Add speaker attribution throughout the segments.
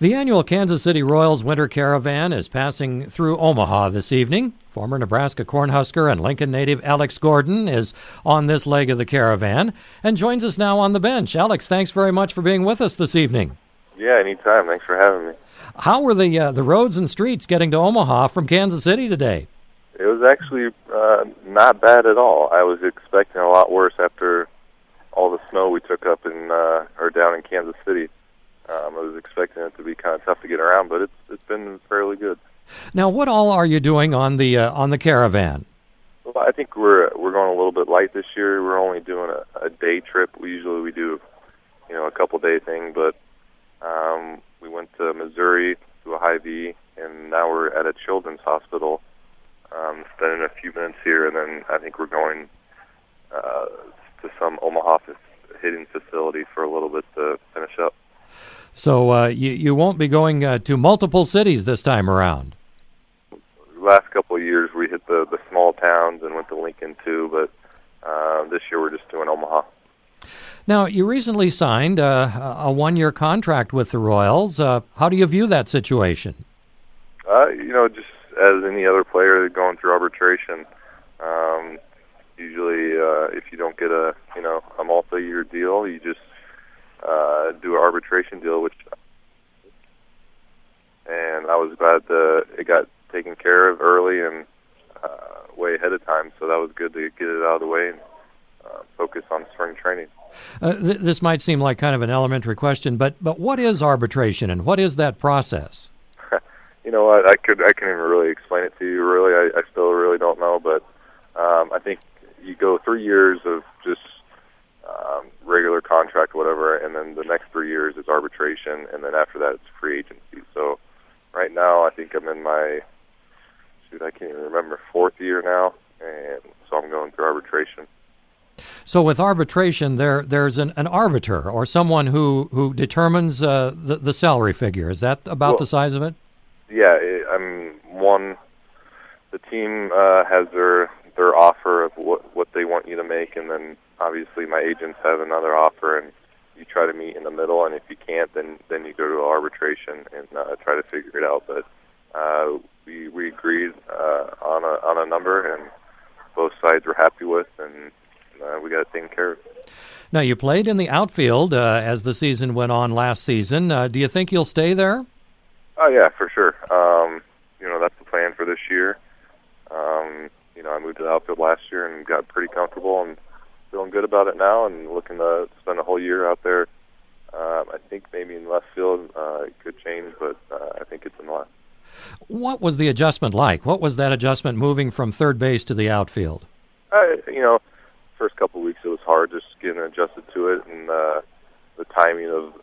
Speaker 1: The annual Kansas City Royals Winter Caravan is passing through Omaha this evening. Former Nebraska Cornhusker and Lincoln native Alex Gordon is on this leg of the caravan and joins us now on the bench. Alex, thanks very much for being with us this evening.
Speaker 2: Yeah, anytime. Thanks for having me.
Speaker 1: How were the roads and streets getting to Omaha from Kansas City today?
Speaker 2: It was actually not bad at all. I was expecting a lot worse after all the snow we took up down in Kansas City. I was expecting it to be kind of tough to get around, but it's been fairly good.
Speaker 1: Now, what all are you doing on the caravan?
Speaker 2: Well, I think we're going a little bit light this year. We're only doing a day trip. We do a couple day thing, but we went to Missouri to a Hy-Vee, and now we're at a children's hospital. Spending a few minutes here, and then I think we're going to some Omaha hitting facility for a little bit to finish up.
Speaker 1: So you won't be going to multiple cities this time around?
Speaker 2: The last couple of years we hit the small towns and went to Lincoln too, but this year we're just doing Omaha.
Speaker 1: Now, you recently signed a one-year contract with the Royals. How do you view that situation?
Speaker 2: Just as any other player going through arbitration, usually if you don't get a multi-year deal, you just do an arbitration deal, and I was glad that it got taken care of early and way ahead of time, so that was good to get it out of the way and focus on spring training.
Speaker 1: This might seem like kind of an elementary question, but what is arbitration and what is that process?
Speaker 2: I couldn't even really explain it to you. Really, I still really don't know, but I think you go 3 years of just regular contract, whatever, and then the next 3 years is arbitration, and then after that it's free agency. So right now I think I'm in my, I can't even remember, 4th year now, and so I'm going through arbitration.
Speaker 1: So with arbitration, there's an arbiter or someone who determines the salary figure. Is that about the size of it?
Speaker 2: Yeah, the team has their offer of what they want you to make, and then obviously my agents have another offer, and you try to meet in the middle, and if you can't, then you go to arbitration and try to figure it out. But we agreed on a number, and both sides were happy with, and we got it taken care of.
Speaker 1: Now, you played in the outfield as the season went on last season. Do you think you'll stay there?
Speaker 2: Oh, yeah, for sure. That's the plan for this year. I moved to the outfield last year and got pretty comfortable and feeling good about it now and looking to spend a whole year out there. I think maybe in left field it could change, but I think it's in left.
Speaker 1: What was the adjustment like? What was that adjustment moving from third base to the outfield?
Speaker 2: First couple of weeks it was hard just getting adjusted to it, and the timing of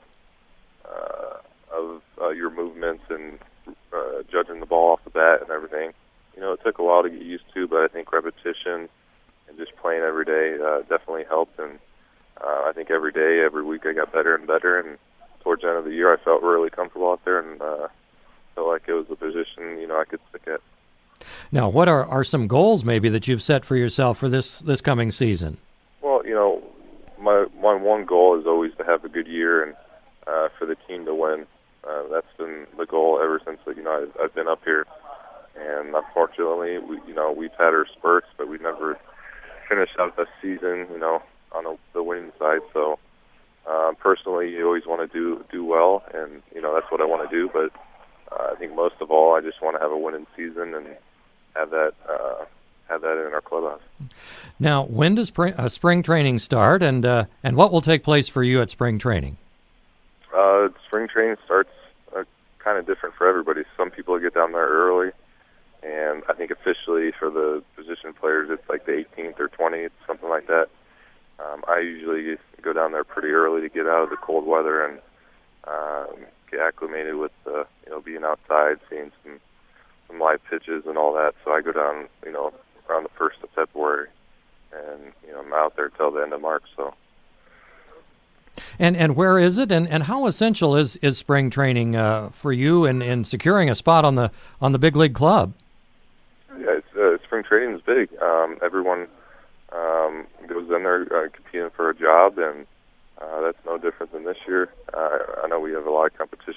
Speaker 2: your movements and judging the ball off the bat and everything. It took a while to get used to, but I think repetition and just playing every day definitely helped. And I think every day, every week, I got better and better. And towards the end of the year, I felt really comfortable out there and felt like it was a position I could stick at.
Speaker 1: Now, what are some goals maybe that you've set for yourself for this coming season?
Speaker 2: Well, my one goal is always to have a good year and for the team to win. That's been the goal ever since I've been up here. And unfortunately, we've had our spurts, but we never finished out the season, on the winning side. So personally, you always want to do well, and that's what I want to do. But I think most of all, I just want to have a winning season and have that in our clubhouse.
Speaker 1: Now, when does spring training start, and what will take place for you at spring training?
Speaker 2: Spring training starts kind of different for everybody. Some people get down there early, and I think officially for the position players, it's like the 18th or 20th, something like that. I usually go down there pretty early to get out of the cold weather and get acclimated with being outside, seeing some live pitches and all that. So I go down around the 1st of February, and I'm out there till the end of March. So.
Speaker 1: And where is it, and how essential is spring training for you in securing a spot on the big league club?
Speaker 2: Yeah, spring training is big. Everyone goes in there competing for a job, and that's no different than this year. I know we have a lot of competition